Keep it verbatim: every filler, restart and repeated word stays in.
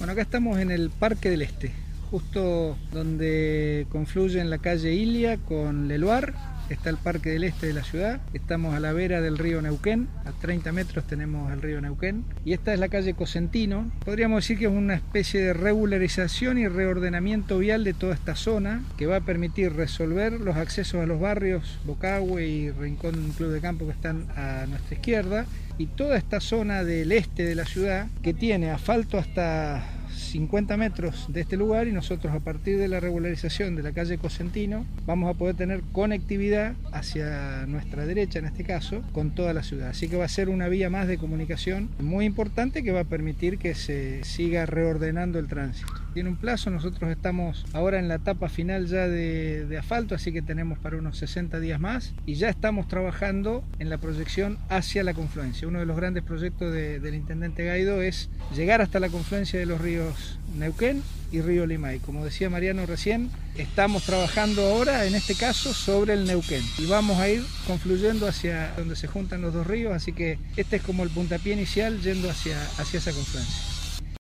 Bueno, acá estamos en el Parque del Este, justo donde confluyen la calle Ilia con Leloir. Está el Parque del Este de la ciudad. Estamos a la vera del río Neuquén, a treinta metros tenemos el río Neuquén. Y esta es la calle Cosentino. Podríamos decir que es una especie de regularización y reordenamiento vial de toda esta zona, que va a permitir resolver los accesos a los barrios Bocahue y Rincón Club de Campo, que están a nuestra izquierda, y toda esta zona del este de la ciudad, que tiene asfalto hasta cincuenta metros de este lugar, y nosotros, a partir de la regularización de la calle Cosentino, vamos a poder tener conectividad hacia nuestra derecha, en este caso, con toda la ciudad. Así que va a ser una vía más de comunicación muy importante, que va a permitir que se siga reordenando el tránsito. Tiene un plazo, nosotros estamos ahora en la etapa final ya de, de asfalto, así que tenemos para unos sesenta días más, y ya estamos trabajando en la proyección hacia la confluencia. Uno de los grandes proyectos de, del intendente Gaido es llegar hasta la confluencia de los ríos Neuquén y río Limay. Como decía Mariano recién, estamos trabajando ahora, en este caso, sobre el Neuquén, y vamos a ir confluyendo hacia donde se juntan los dos ríos, así que este es como el puntapié inicial yendo hacia, hacia esa confluencia.